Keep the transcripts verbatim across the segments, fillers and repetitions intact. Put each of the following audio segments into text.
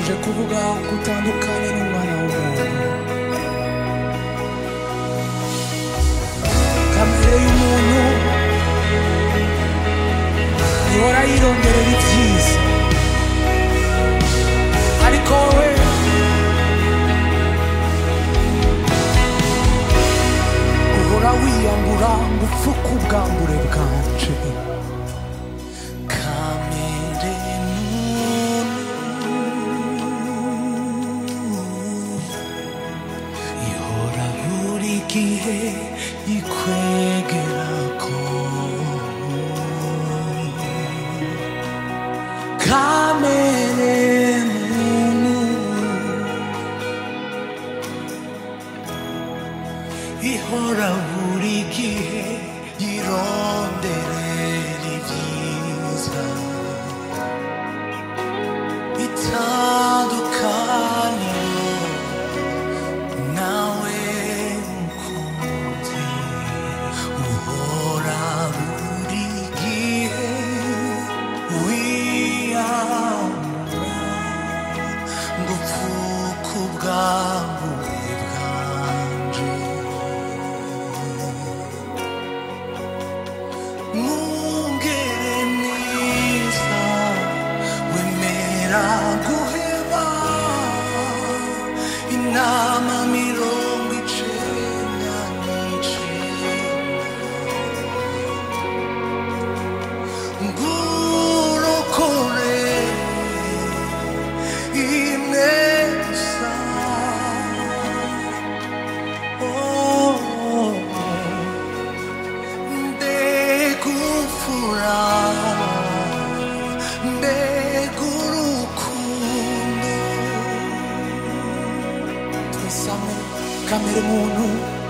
tuje kuvuga gutandukanye n'umwana w'umuntu. Kamere y'umuntu ihora yironderera ibyiza, ariko wowe uhora wiyambura ngo upfuke ubwambure bwanje. Kamere ihora buri gihe ikwegerako. Kamere muntu ihora buri gihe yironderera ibyiza, itandukaniro nawe mukunzi. Uhora buri gihe wiyambura ngo upfuke ubwambure bwanje. Mwungere mwiza wemera guheba inama mirongo icenda n'icenda ngurokore imwe gusa. Oh, mbegufura mbegurukundo. Twesame kamere muntu,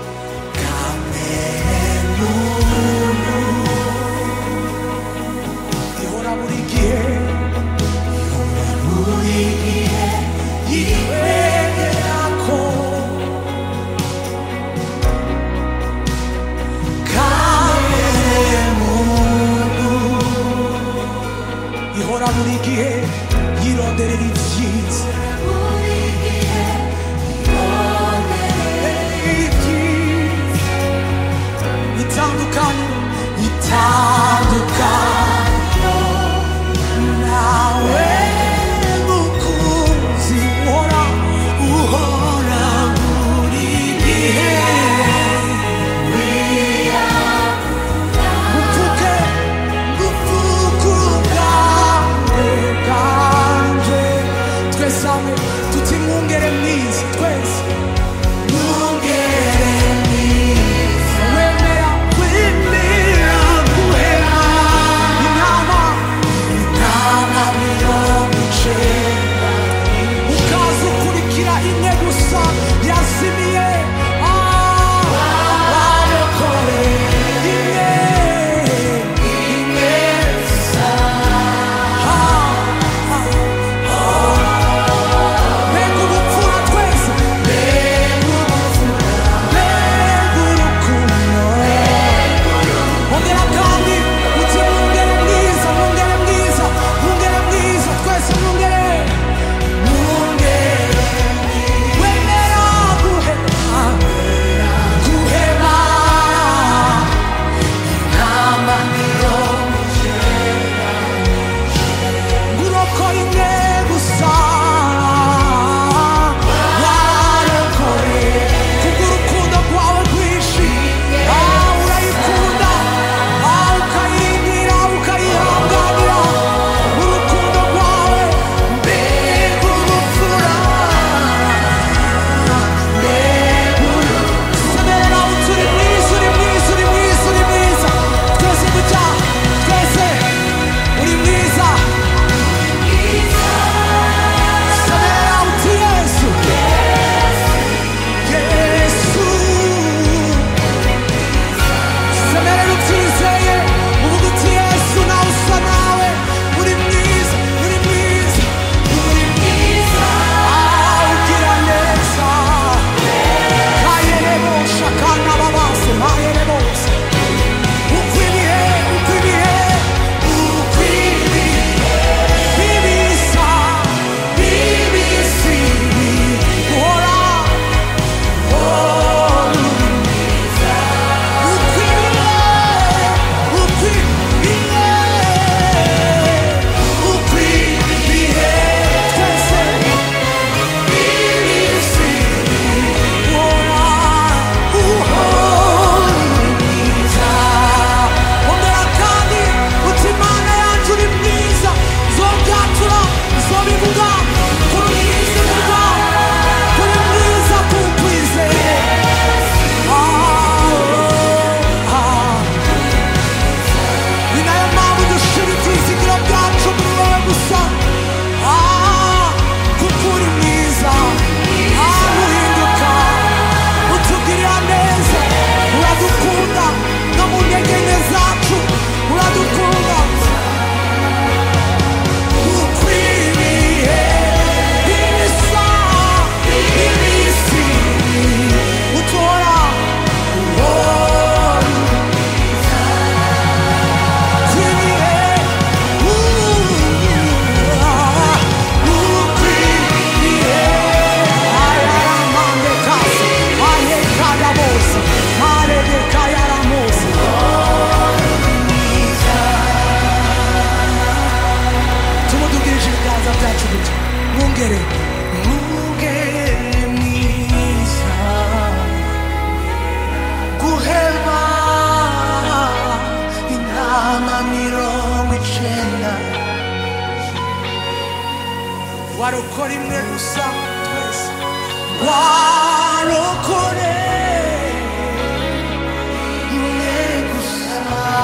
kamere muntu ihora buri gihe ihora buri gihe yikwegerako. Kamere muntu ihora buri gihe yironderera ibyiza, itandukaniro itandukaniro nawe mukunzi. Uhora uhora buri gihe upfuke upfuke ubwawe bwanje. Twese hamwe tuti mwungere mwiza, twese mwungere mwiza wemera wemera guhera gute mwungere mwungere mwiza guhema intama mirongo icenda warokora imwe gusa twese warokore imwe gusa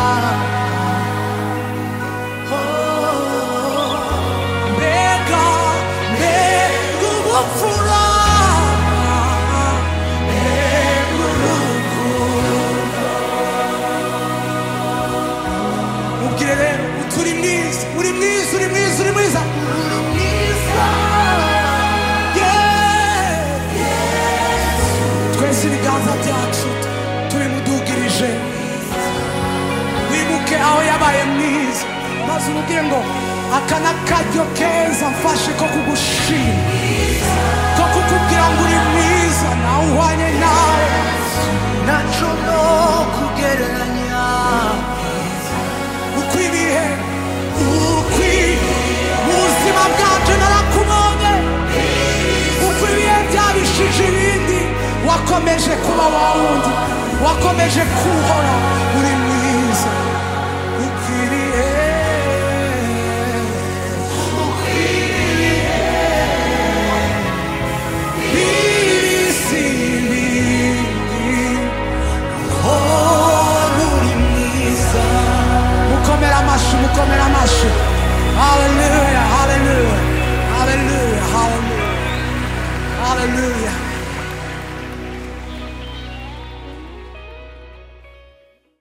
mbega mbega ubupfura mbega urukundo mubwire rero uturi mwiza uri mwiza uri mwiza uri mwiza twese ibiganza byacu tubimudugirije wibuke aho yabaye mwiza maze umubwire ngo aka n'akaryo keza mfashe ko kugushima ko kukubwira ngo uri mwiza nawe uhwanye nawe naco no kugereranya uko ibihe uko mu buzima bwacu narakubonye uko ibihe byabishije ibindi wakomeje kuba wa wundi wakomeje kuhora uri mwiza ukwiriye ukwiriye bisi bindi oh uri mwiza mukomera amashi mukomera amashi hallelujah hallelujah hallelujah hallelujah hallelujah